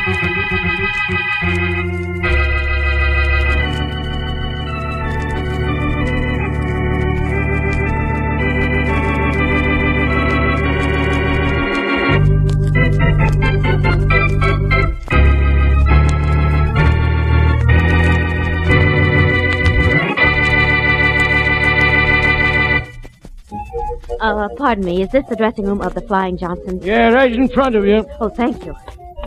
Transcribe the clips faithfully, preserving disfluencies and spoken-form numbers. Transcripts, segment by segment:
Uh, pardon me, is this the dressing room of the Flying Johnsons? Yeah, right in front of you. Oh, thank you.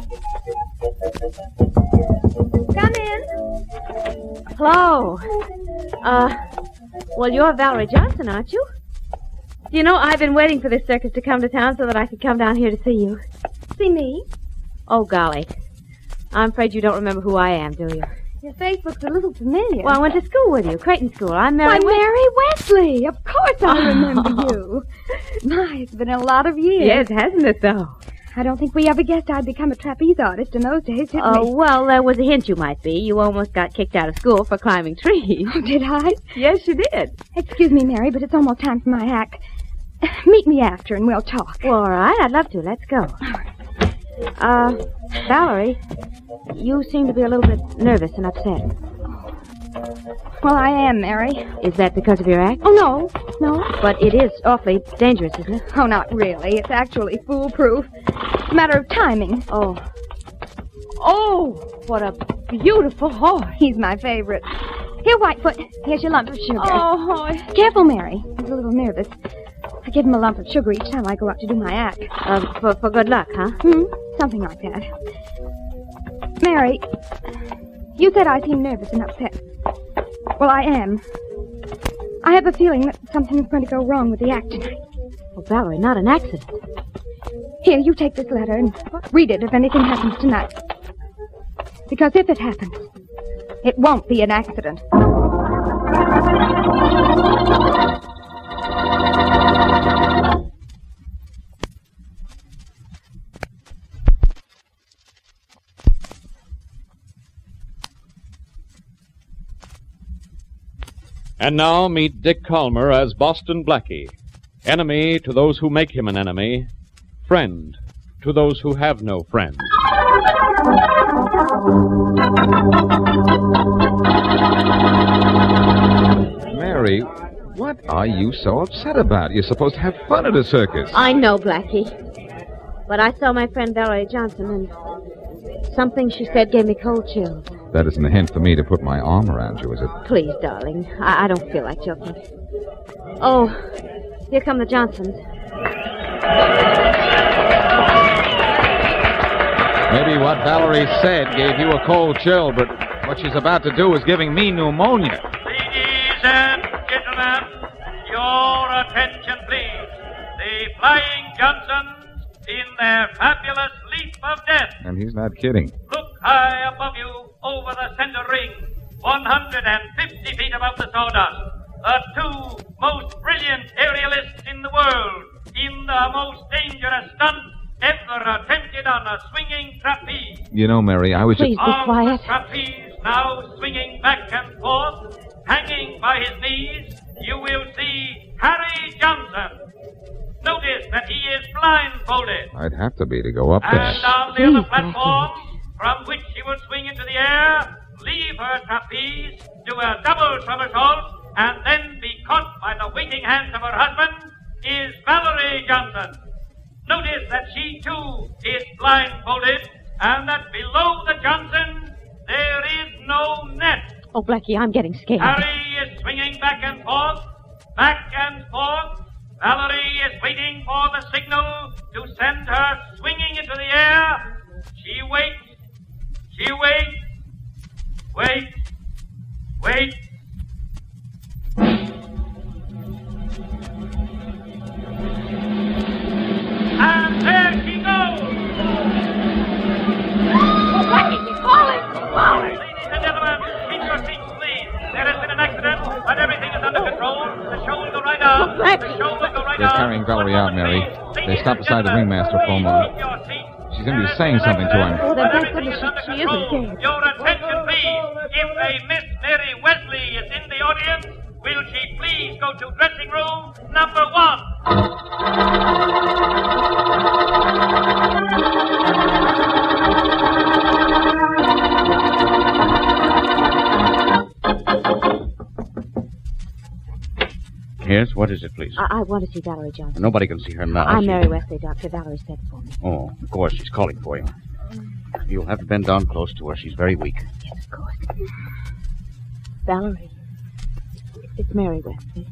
Come in. Hello. Uh, well, you're Valerie Johnson, aren't you? You know, I've been waiting for this circus to come to town so that I could come down here to see you. See me? Oh, golly. I'm afraid you don't remember who I am, do you? Your face looks a little familiar. Well, I went to school with you, Creighton School. I'm Mary Why, Wes- Mary Wesley. Of course I remember you. My, it's been a lot of years. Yes, hasn't it, though? I don't think we ever guessed I'd become a trapeze artist in those days, did Oh, we? well, there was a hint you might be. You almost got kicked out of school for climbing trees. Oh, did I? Yes, you did. Excuse me, Mary, but it's almost time for my act. Meet me after and we'll talk. Well, all right, I'd love to. Let's go. Uh, Valerie, you seem to be a little bit nervous and upset. Well, I am, Mary. Is that because of your act? Oh, no. No. But it is awfully dangerous, isn't it? Oh, not really. It's actually foolproof. It's a matter of timing. Oh. Oh, what a beautiful horse. He's my favorite. Here, Whitefoot. Here's your lump of sugar. Oh. Careful, Mary. He's a little nervous. I give him a lump of sugar each time I go out to do my act. Uh, for, for good luck, huh? Hmm? Something like that. Mary, you said I seem nervous and upset. Well, I am. I have a feeling that something's going to go wrong with the act tonight. Oh, Valerie, not an accident. Here, you take this letter and read it if anything happens tonight. Because if it happens, it won't be an accident. And now meet Dick Calmer as Boston Blackie. Enemy to those who make him an enemy. Friend to those who have no friend. Mary, what are you so upset about? You're supposed to have fun at a circus. I know, Blackie. But I saw my friend Valerie Johnson, and something she said gave me cold chills. That isn't a hint for me to put my arm around you, is it? Please, darling. I, I don't feel like joking. Oh, here come the Johnsons. Maybe what Valerie said gave you a cold chill, but what she's about to do is giving me pneumonia. Ladies and gentlemen, your attention, please. The Flying Johnsons in their fabulous leap of death. And he's not kidding. Look high above you over the center ring, one hundred fifty feet above the sawdust. The two most brilliant aerialists in the world in the most dangerous stunt ever attempted on a swinging trapeze. You know, Mary, I was Please just... be On quiet. the trapeze, now swinging back and forth, hanging by his knees, you will see Harry Johnson. Notice that he is blindfolded. I'd have to be to go up there. And on the Please, other platform, from which she will swing into the air, leave her trapeze, do a double somersault, and then be caught by the waiting hands of her husband, is Valerie Johnson. Notice that she, too, is blindfolded, and that below the Johnsons, there is no net. Oh, Blackie, I'm getting scared. Harry is swinging back and forth, back and forth. Valerie is waiting for the signal to send her swinging into the air. She waits. She waits. Wait. Wait. And there she goes. Oh, Blackie, you're falling. Falling. Ladies and gentlemen, keep your seats, please. There has been an accident, but everything is under control. The show will go right on. The show will go right They're on. carrying Valerie out, Mary. They Ladies stopped and beside the gentlemen, ringmaster for a moment. keep your seats. She's going to be saying something to him. Oh, then thank Everything goodness is under she, she isn't control. dead. Your attention, please. If a Miss Mary Wesley is in the audience, will she please go to dressing room number one? Yes, what is it, please? I, I want to see Valerie Johnson. Nobody can see her now. I'm She- Mary Wesley, Doctor. Valerie sent for me. Oh, of course, she's calling for you. You'll have to bend down close to her. She's very weak. Yes, of course. Valerie. It's Mary Wesley.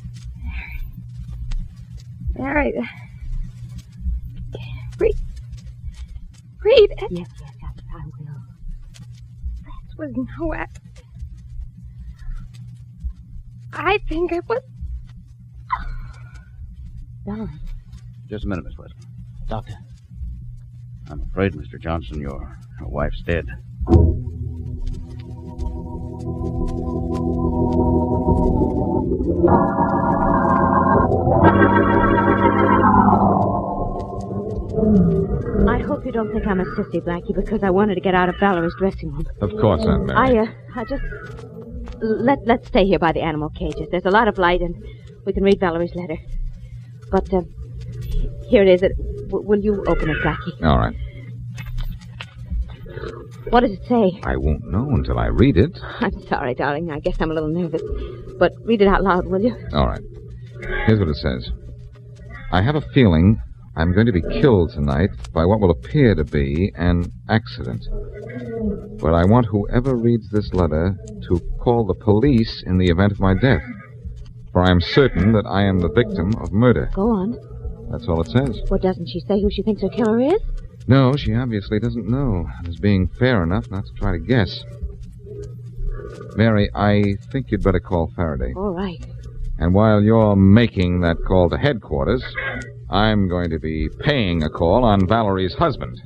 Mary. Read. Read. Yes, yes, I, I will. That was no accident. I think it was. Valerie. Just a minute, Miss Wesley. Doctor. I'm afraid, Mister Johnson, your, your wife's dead. I hope you don't think I'm a sissy, Blackie, because I wanted to get out of Valerie's dressing room. Of course, Aunt Mary. I, uh, I just... Let, let's stay here by the animal cages. There's a lot of light, and we can read Valerie's letter. But, uh, here it is. It, w- will you open it, Blackie? All right. What does it say? I won't know until I read it. I'm sorry, darling. I guess I'm a little nervous. But read it out loud, will you? All right. Here's what it says. I have a feeling I'm going to be killed tonight by what will appear to be an accident. But I want whoever reads this letter to call the police in the event of my death. For I am certain that I am the victim of murder. Go on. That's all it says. Well, doesn't she say who she thinks her killer is? No, she obviously doesn't know. As being fair enough not to try to guess. Mary, I think you'd better call Faraday. All right. And while you're making that call to headquarters, I'm going to be paying a call on Valerie's husband.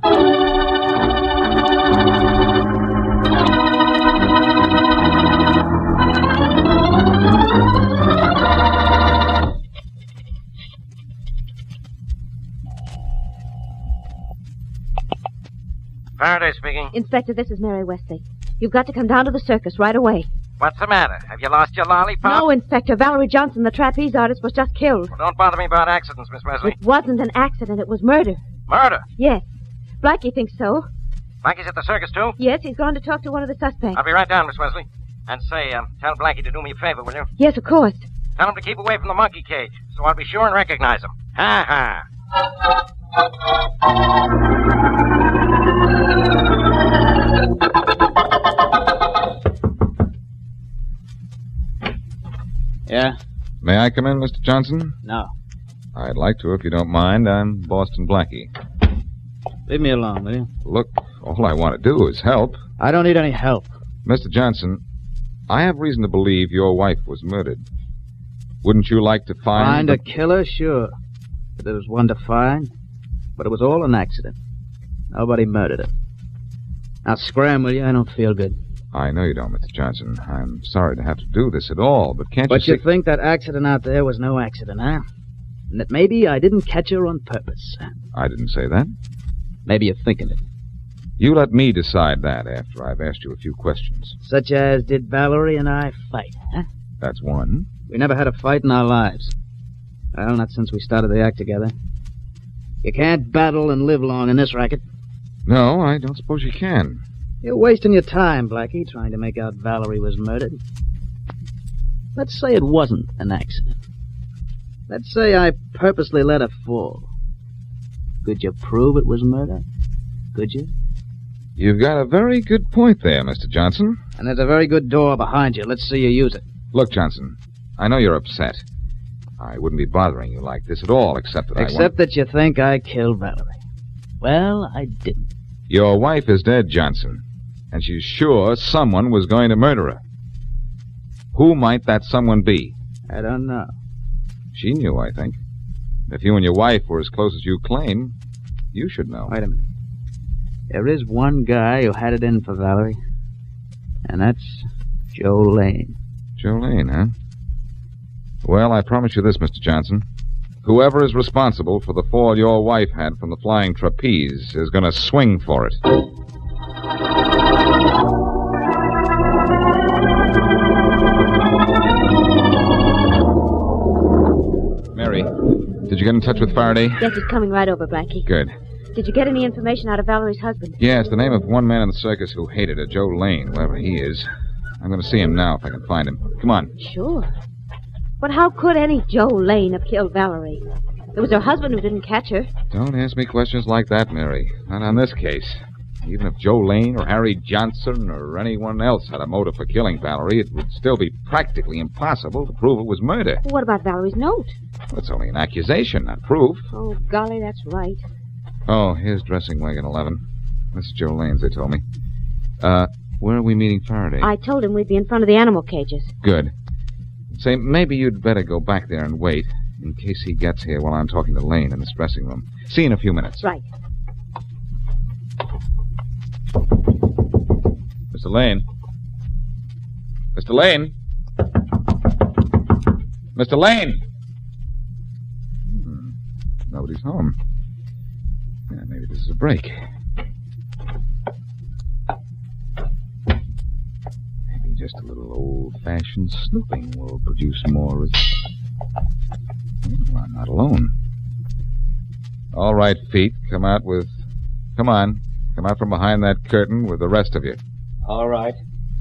Faraday speaking. Inspector, this is Mary Wesley. You've got to come down to the circus right away. What's the matter? Have you lost your lollipop? No, Inspector. Valerie Johnson, the trapeze artist, was just killed. Well, don't bother me about accidents, Miss Wesley. It wasn't an accident. It was murder. Murder? Yes. Blackie thinks so. Blackie's at the circus, too? Yes, he's gone to talk to one of the suspects. I'll be right down, Miss Wesley. And say, um, tell Blackie to do me a favor, will you? Yes, of course. Tell him to keep away from the monkey cage, so I'll be sure and recognize him. Ha ha. Yeah? May I come in, Mister Johnson? No. I'd like to, if you don't mind. I'm Boston Blackie. Leave me alone, will you? Look, all I want to do is help. I don't need any help. Mister Johnson, I have reason to believe your wife was murdered. Wouldn't you like to find... Find the... a killer? Sure. If there was one to find. But it was all an accident. Nobody murdered her. Now scram, will you? I don't feel good. I know you don't, Mister Johnson. I'm sorry to have to do this at all, but can't But you you see... think that accident out there was no accident, huh? And that maybe I didn't catch her on purpose. I didn't say that. Maybe you're thinking it. You let me decide that after I've asked you a few questions. Such as, did Valerie and I fight, huh? That's one. We never had a fight in our lives. Well, not since we started the act together. You can't battle and live long in this racket. No, I don't suppose you can. You're wasting your time, Blackie, trying to make out Valerie was murdered. Let's say it wasn't an accident. Let's say I purposely let her fall. Could you prove it was murder? Could you? You've got a very good point there, Mister Johnson. And there's a very good door behind you. Let's see you use it. Look, Johnson, I know you're upset. I wouldn't be bothering you like this at all, except that I Except want... that you think I killed Valerie. Well, I didn't. Your wife is dead, Johnson, and she's sure someone was going to murder her. Who might that someone be? I don't know. She knew, I think. If you and your wife were as close as you claim, you should know. Wait a minute. There is one guy who had it in for Valerie, and that's Joe Lane. Joe Lane, huh? Well, I promise you this, Mister Johnson. Whoever is responsible for the fall your wife had from the flying trapeze is going to swing for it. Mary, did you get in touch with Faraday? Yes, he's coming right over, Blackie. Good. Did you get any information out of Valerie's husband? Yeah, it's the name of one man in the circus who hated her, Joe Lane, whoever he is. I'm going to see him now if I can find him. Come on. Sure. But how could any Joe Lane have killed Valerie? It was her husband who didn't catch her. Don't ask me questions like that, Mary. Not on this case. Even if Joe Lane or Harry Johnson or anyone else had a motive for killing Valerie, it would still be practically impossible to prove it was murder. What about Valerie's note? It's only an accusation, not proof. Oh, golly, that's right. Oh, here's dressing wagon eleven. This is Joe Lane's, they told me. Uh, where are we meeting Faraday? I told him we'd be in front of the animal cages. Good. Say, maybe you'd better go back there and wait, in case he gets here while I'm talking to Lane in this dressing room. See you in a few minutes. Right. Mister Lane. Mister Lane. Mister Lane. Hmm. Nobody's home. Yeah, maybe this is a break. Maybe just a little old-fashioned snooping will produce more results. Oh, I'm not alone. All right, Feet, come out with... Come on. Come out from behind that curtain with the rest of you. All right.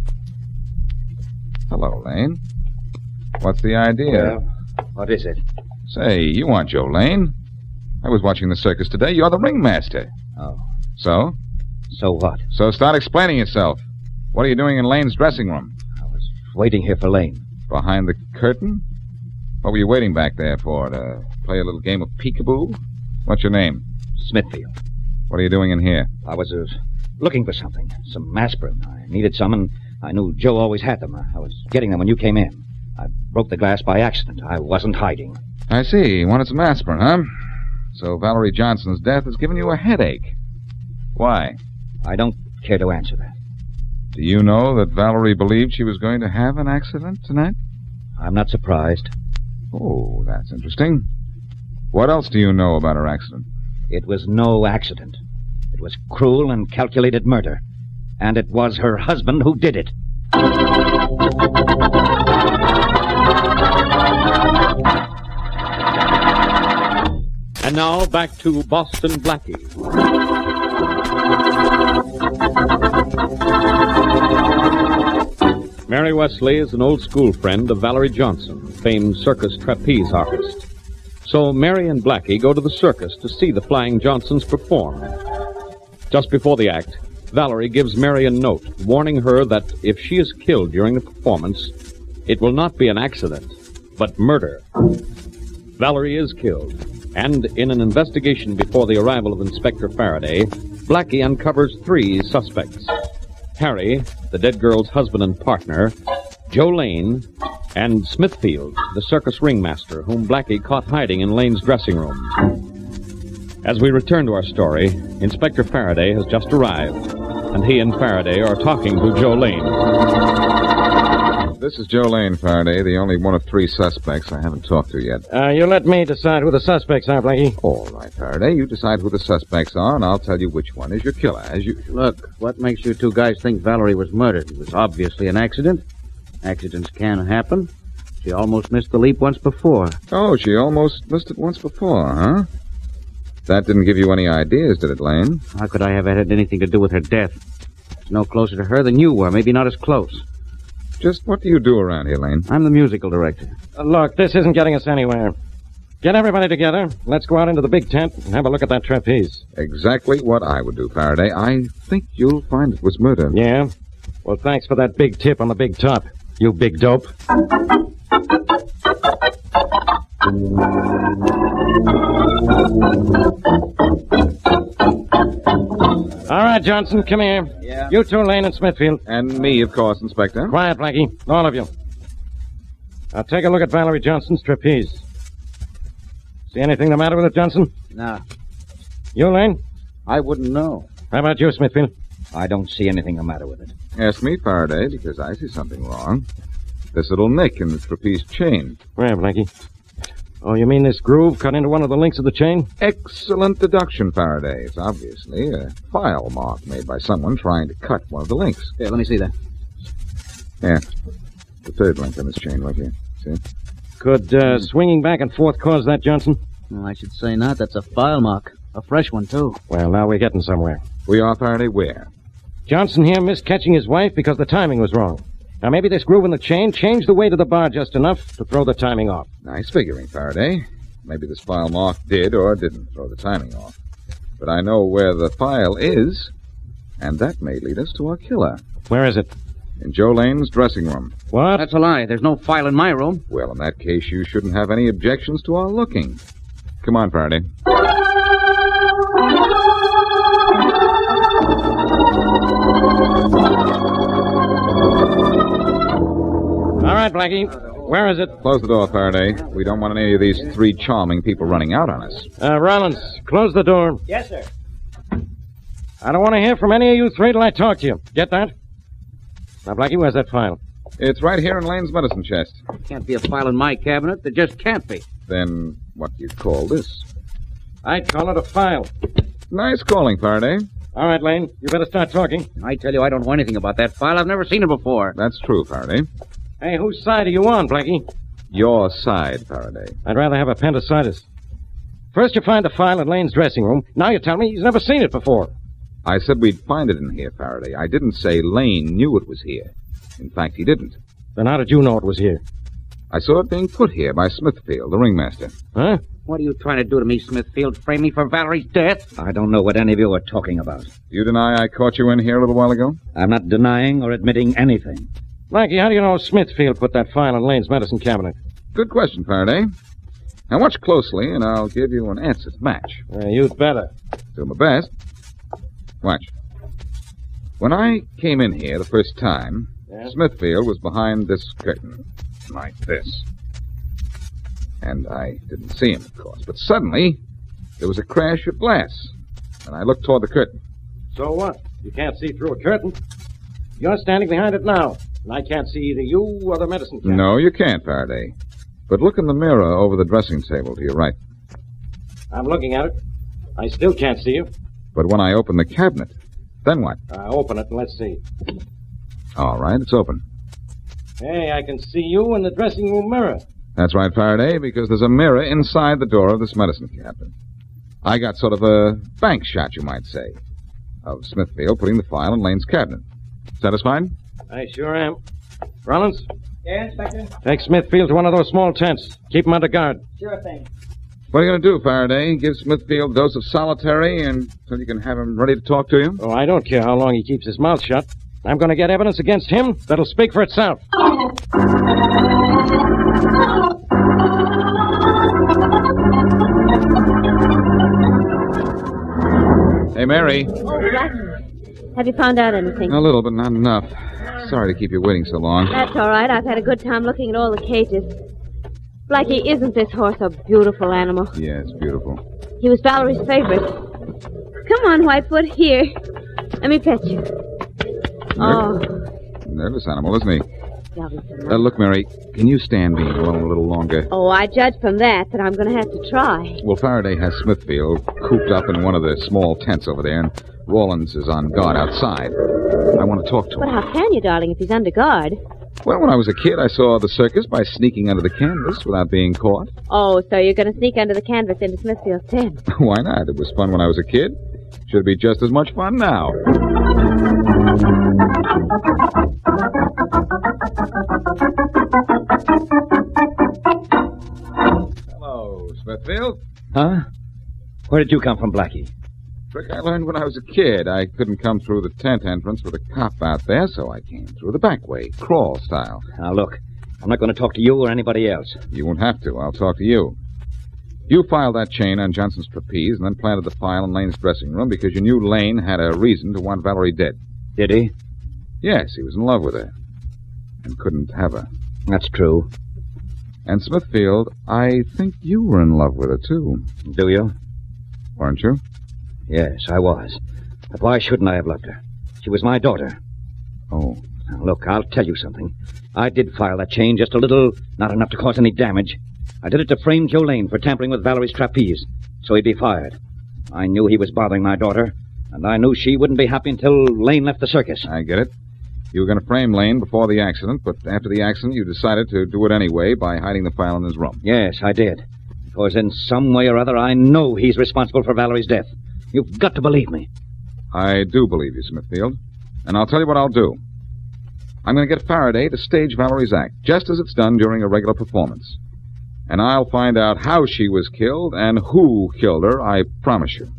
Hello, Lane. What's the idea? Well, what is it? Say, you aren't Joe Lane. I was watching the circus today. You're the ringmaster. Oh. So? So what? So start explaining yourself. What are you doing in Lane's dressing room? I was waiting here for Lane. Behind the curtain? What were you waiting back there for? To play a little game of peekaboo? What's your name? Smithfield. What are you doing in here? I was uh, looking for something. Some aspirin. I needed some, and I knew Joe always had them. I was getting them when you came in. I broke the glass by accident. I wasn't hiding. I see. You wanted some aspirin, huh? So Valerie Johnson's death has given you a headache. Why? I don't care to answer that. Do you know that Valerie believed she was going to have an accident tonight? I'm not surprised. Oh, that's interesting. What else do you know about her accident? It was no accident. It was cruel and calculated murder. And it was her husband who did it. And now back to Boston Blackie. Mary Wesley is an old school friend of Valerie Johnson, famed circus trapeze artist. So Mary and Blackie go to the circus to see the Flying Johnsons perform. Just before the act, Valerie gives Mary a note warning her that if she is killed during the performance, it will not be an accident, but murder. Valerie is killed, and in an investigation before the arrival of Inspector Faraday, Blackie uncovers three suspects. Harry, the dead girl's husband and partner, Joe Lane, and Smithfield, the circus ringmaster, whom Blackie caught hiding in Lane's dressing room. As we return to our story, Inspector Faraday has just arrived, and he and Faraday are talking to Joe Lane. This is Joe Lane, Faraday, the only one of three suspects I haven't talked to yet. Uh, you let me decide who the suspects are, Blackie. All right, Faraday, you decide who the suspects are, and I'll tell you which one is your killer, as usual. Look, what makes you two guys think Valerie was murdered? It was obviously an accident. Accidents can happen. She almost missed the leap once before. Oh, she almost missed it once before, huh? That didn't give you any ideas, did it, Lane? How could I have had anything to do with her death? I was no closer to her than you were, maybe not as close. Just what do you do around here, Lane? I'm the musical director. Uh, look, this isn't getting us anywhere. Get everybody together. Let's go out into the big tent and have a look at that trapeze. Exactly what I would do, Faraday. I think you'll find it was murder. Yeah? Well, thanks for that big tip on the big top, you big dope. All right, Johnson, come here. Yeah? You two, Lane and Smithfield. And me, of course, Inspector. Quiet, Blackie. All of you. Now take a look at Valerie Johnson's trapeze. See anything the matter with it, Johnson? No. You, Lane? I wouldn't know. How about you, Smithfield? I don't see anything the matter with it. Ask me, Faraday, because I see something wrong. This little nick in the trapeze chain. Where, Blackie? Oh, you mean this groove cut into one of the links of the chain? Excellent deduction, Faraday. It's obviously a file mark made by someone trying to cut one of the links. Here, let me see that. Yeah. The third link on this chain right here. See? Could uh, swinging back and forth cause that, Johnson? No, I should say not. That's a file mark. A fresh one, too. Well, now we're getting somewhere. We are, Faraday, where? Johnson here missed catching his wife because the timing was wrong. Now, maybe this groove in the chain changed the weight of the bar just enough to throw the timing off. Nice figuring, Faraday. Maybe this file mark did or didn't throw the timing off. But I know where the file is, and that may lead us to our killer. Where is it? In Joe Lane's dressing room. What? That's a lie. There's no file in my room. Well, in that case, you shouldn't have any objections to our looking. Come on, Faraday. All right, Blackie. Where is it? Close the door, Faraday. We don't want any of these three charming people running out on us. Uh, Rollins, close the door. Yes, sir. I don't want to hear from any of you three till I talk to you. Get that? Now, Blackie, where's that file? It's right here in Lane's medicine chest. Can't be a file in my cabinet. There just can't be. Then what do you call this? I'd call it a file. Nice calling, Faraday. All right, Lane, you better start talking. I tell you, I don't know anything about that file. I've never seen it before. That's true, Faraday. Hey, whose side are you on, Blackie? Your side, Faraday. I'd rather have appendicitis. First you find the file in Lane's dressing room. Now you tell me he's never seen it before. I said we'd find it in here, Faraday. I didn't say Lane knew it was here. In fact, he didn't. Then how did you know it was here? I saw it being put here by Smithfield, the ringmaster. Huh? What are you trying to do to me, Smithfield? Frame me for Valerie's death? I don't know what any of you are talking about. You deny I caught you in here a little while ago? I'm not denying or admitting anything. Blackie, how do you know Smithfield put that file in Lane's medicine cabinet? Good question, Faraday. Now watch closely, and I'll give you an answer to match. Uh, you'd better. Do my best. Watch. When I came in here the first time, Yeah? Smithfield was behind this curtain, like this. And I didn't see him, of course. But suddenly, there was a crash of glass, and I looked toward the curtain. So what? You can't see through a curtain. You're standing behind it now, and I can't see either you or the medicine cabinet. No, you can't, Faraday. But look in the mirror over the dressing table to your right. I'm looking at it. I still can't see you. But when I open the cabinet, then what? Uh, open it and let's see. All right, it's open. Hey, I can see you in the dressing room mirror. That's right, Faraday, because there's a mirror inside the door of this medicine cabinet. I got sort of a bank shot, you might say, of Smithfield putting the file in Lane's cabinet. Satisfied? I sure am. Rollins, Yeah, Inspector? take Smithfield to one of those small tents. Keep him under guard. Sure thing. What are you going to do, Faraday? Give Smithfield a dose of solitary until you can have him ready to talk to you? Oh, I don't care how long he keeps his mouth shut. I'm going to get evidence against him that'll speak for itself. Hey, Mary. Oh, Blackie. Have you found out anything? A little, but not enough. Sorry to keep you waiting so long. That's all right. I've had a good time looking at all the cages. Blackie, isn't this horse a beautiful animal? Yeah, it's beautiful. He was Valerie's favorite. Come on, Whitefoot. Here. Let me pet you. Oh. Nervous animal, isn't he? Lovely. Uh, look, Mary, can you stand being alone a little longer? Oh, I judge from that that I'm going to have to try. Well, Faraday has Smithfield cooped up in one of the small tents over there, and Rawlins is on guard outside. I want to talk to him. But how can you, darling, if he's under guard? Well, when I was a kid, I saw the circus by sneaking under the canvas without being caught. Oh, so you're going to sneak under the canvas into Smithfield's tent. Why not? It was fun when I was a kid. Should be just as much fun now. Hello, Smithfield. Huh? Where did you come from, Blackie? Trick I learned when I was a kid. I couldn't come through the tent entrance with a cop out there, so I came through the back way, crawl style. Now, look, I'm not going to talk to you or anybody else. You won't have to. I'll talk to you. You filed that chain on Johnson's trapeze and then planted the file in Lane's dressing room because you knew Lane had a reason to want Valerie dead. Did he? Yes, he was in love with her and couldn't have her. That's true. And Smithfield, I think you were in love with her, too. Do you? Weren't you? Yes, I was. But why shouldn't I have loved her? She was my daughter. Oh. Now, look, I'll tell you something. I did file that chain just a little, not enough to cause any damage. I did it to frame Joe Lane for tampering with Valerie's trapeze, so he'd be fired. I knew he was bothering my daughter, and I knew she wouldn't be happy until Lane left the circus. I get it. You were going to frame Lane before the accident, but after the accident you decided to do it anyway by hiding the file in his room. Yes, I did. Because in some way or other I know he's responsible for Valerie's death. You've got to believe me. I do believe you, Smithfield. And I'll tell you what I'll do. I'm going to get Faraday to stage Valerie's act, just as it's done during a regular performance. And I'll find out how she was killed and who killed her, I promise you.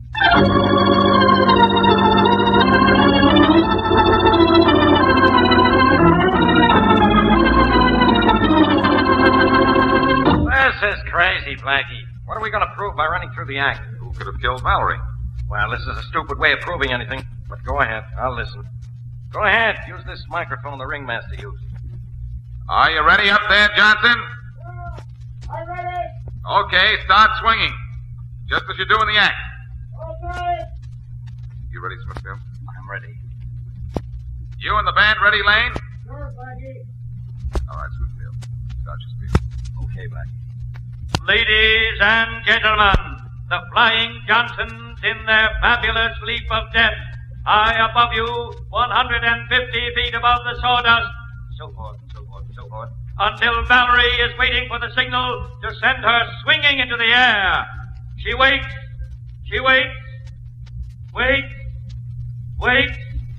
This is crazy, Blackie. What are we going to prove by running through the act? Who could have killed Valerie? Well, this is a stupid way of proving anything. But go ahead. I'll listen. Go ahead. Use this microphone the ringmaster used. Are you ready up there, Johnson? I'm ready. Okay, start swinging. Just as you do in the act. Okay. You ready, Smithfield? I'm ready. You and the band ready, Lane? Sure, Blackie. All right, Smithfield. Start your speed. Okay, Blackie. Ladies and gentlemen, the Flying Johnsons in their fabulous leap of death, high above you, one hundred fifty feet above the sawdust, so forth, so forth, so forth, until Valerie is waiting for the signal to send her swinging into the air. She waits, she waits, waits, waits.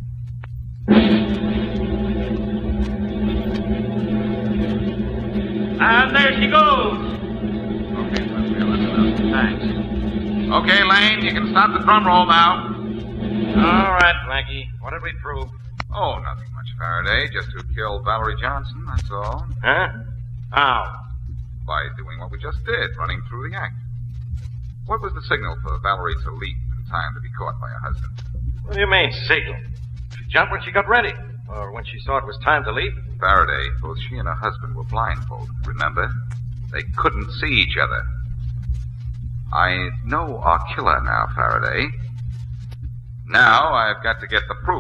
And there she goes. Okay, Smithfield, that's enough. Thanks. Okay, Lane, you can stop the drum roll now. All right, Blackie. What did we prove? Oh, nothing much, Faraday. Just who killed Valerie Johnson, that's all. Huh? How? By doing what we just did, running through the act. What was the signal for Valerie to leap in time to be caught by her husband? What do you mean, signal? She jumped when she got ready. Or when she saw it was time to leap. Faraday, both she and her husband were blindfolded, remember? They couldn't see each other. I know our killer now, Faraday. Now I've got to get the proof.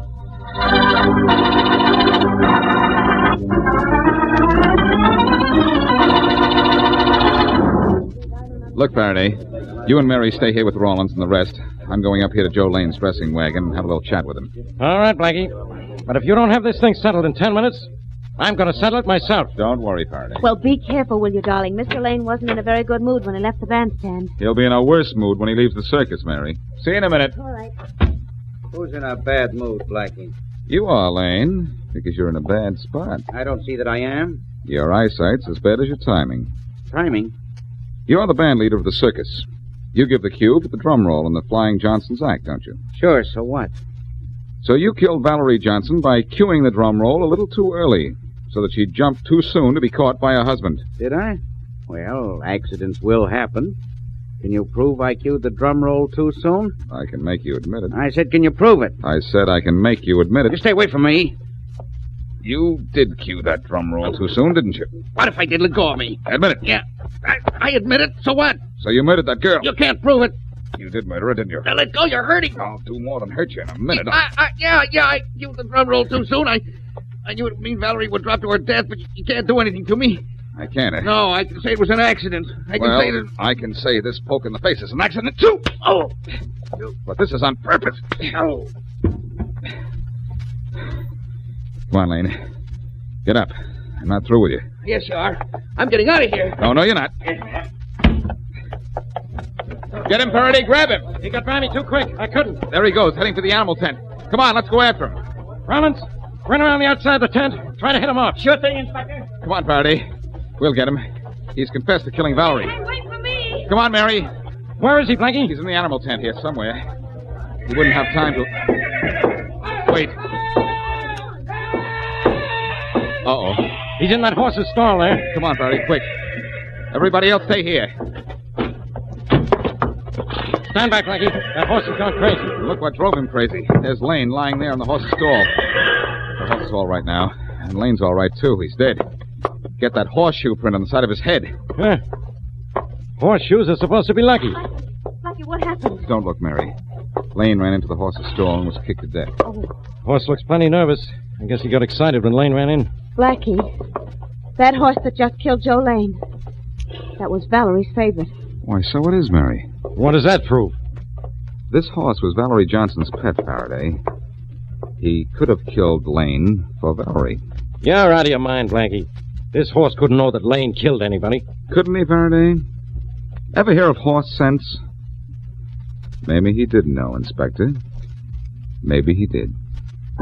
Look, Faraday, you and Mary stay here with Rawlins and the rest. I'm going up here to Joe Lane's dressing wagon and have a little chat with him. All right, Blackie. But if you don't have this thing settled in ten minutes, I'm going to settle it myself. Don't worry, Faraday. Well, be careful, will you, darling? Mister Lane wasn't in a very good mood when he left the bandstand. He'll be in a worse mood when he leaves the circus, Mary. See you in a minute. All right. Who's in a bad mood, Blackie? You are, Lane, because you're in a bad spot. I don't see that I am. Your eyesight's as bad as your timing. Timing? You're the band leader of the circus. You give the cue for the drum roll in the Flying Johnson's act, don't you? Sure, so what? So you killed Valerie Johnson by cueing the drum roll a little too early, so that she jumped too soon to be caught by her husband. Did I? Well, accidents will happen. Can you prove I cued the drum roll too soon? I can make you admit it. I said, can you prove it? I said I can make you admit it. You stay away from me. You did cue that drum roll too soon, didn't you? What if I did? Let go of me. Admit it. Yeah, I, I admit it. So what? So you murdered that girl. You can't prove it. You did murder her, didn't you? Now let go. You're hurting. I'll do more than hurt you in a minute. I, I, yeah, yeah, I cued the drum roll too soon. I, I knew it would mean Valerie would drop to her death, but you, you can't do anything to me. I can't, eh? No, I can say it was an accident. I can well, say that... I can say this poke in the face is an accident, too. Oh. But this is on purpose. Oh. Come on, Lane. Get up. I'm not through with you. Yes, you are. I'm getting out of here. No, no, you're not. Get him, Faraday. Grab him. He got by me too quick. I couldn't. There he goes, heading for the animal tent. Come on, let's go after him. Rollins, run around the outside of the tent. Try to hit him off. Sure thing, Inspector. Come on, Faraday. We'll get him. He's confessed to killing Valerie. Hey, wait for me. Come on, Mary. Where is he, Blackie? He's in the animal tent here somewhere. He wouldn't have time to... Wait. Uh-oh. He's in that horse's stall there. Come on, Faraday, quick. Everybody else stay here. Stand back, Blackie. That horse has gone crazy. Look what drove him crazy. There's Lane lying there in the horse's stall. The horse is all right now. And Lane's all right, too. He's dead. Get that horseshoe print on the side of his head. Huh. Horseshoes are supposed to be lucky. Blackie, what happened? Don't look, Mary. Lane ran into the horse's stall and was kicked to death. Oh, Horse looks plenty nervous. I guess he got excited when Lane ran in. Blackie, that horse that just killed Joe Lane, that was Valerie's favorite. Why, so it is, Mary. What does that prove? This horse was Valerie Johnson's pet, Faraday. He could have killed Lane for Valerie. You're out of your mind, Blackie. This horse couldn't know that Lane killed anybody. Couldn't he, Faraday? Ever hear of horse sense? Maybe he didn't know, Inspector. Maybe he did.